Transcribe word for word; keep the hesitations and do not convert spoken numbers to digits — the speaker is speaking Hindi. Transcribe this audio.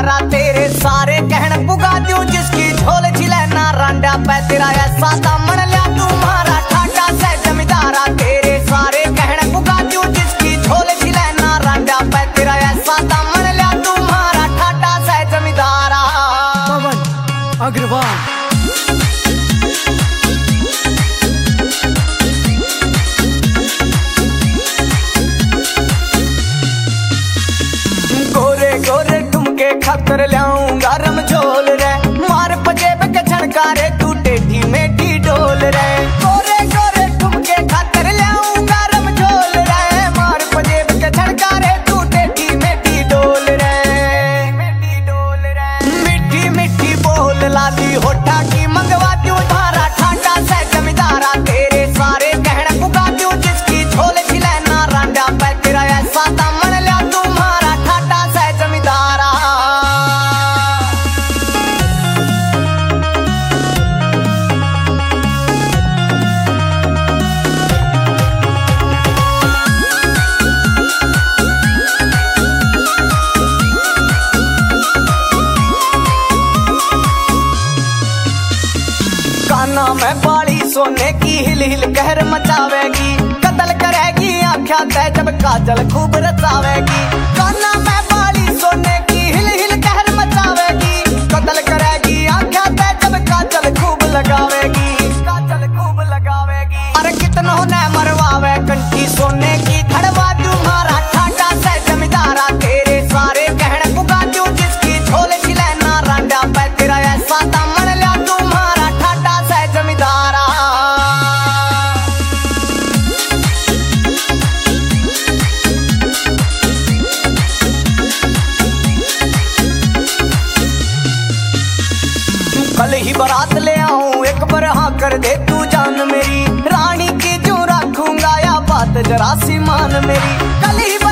जमींदारा तेरे सारे कहन पुगा दूं जिसकी झोल छिले ना रांडा पे तेरा ऐसा दामन लिया तुम्हारा ठाटा से जमींदारा तेरे सारे कहन पुगा दूं जिसकी झोल छिले ना रांडा पे तेरा ऐसा दामन लिया तुम्हारा ठाटा से जमींदारा। पवन अग्रवाल खतर ल्याऊंगा रम झोल रे मार पजेब के छनकारे तू टेढ़ी मेढ़ी डोल रे गोरे गोरे ठुमके खतर ल्याऊंगा रम झोल रे मार पजेब के छनकारे तू टेढ़ी मेढ़ी डोल रे मेढ़ी डोल रे मिठी मिठी बोल लाली होठा की मंगवा दूं धारा ठाटा से जमींदारा तेरे सारे कहन पुगा दूं जिसकी झोल छिले ना रांडा पे तेरा ऐसा दामन लिया तुम्हारा ठाटा से जमींदारा। काना में बाली सोने की हिल हिल कहर मचावेगी कत्ल करेगी आख्या तय जब काजल खूब रचावेगी। काना में बाली सोने की हिल हिल कहर मचावेगी कत्ल करेगी आख्या तय जब काजल खूब लगावेगी काजल खूब लगावेगी। अरे कितनों ने मरवावे कंठी सोने की खड़वा तुम्हारा ठाटा से जमींदारा तेरे सारे कहन पुगा दूं जिसकी झोल छिले ना रांडा पे तेरा ऐसा दामन लिया तुम्हारा ठाटा से जमींदारा। कल ही बारात ले आऊं एक बार हाँ कर दे तू जान मेरी रानी की जो रखूंगा या बात जरा सी मान मेरी। कल ही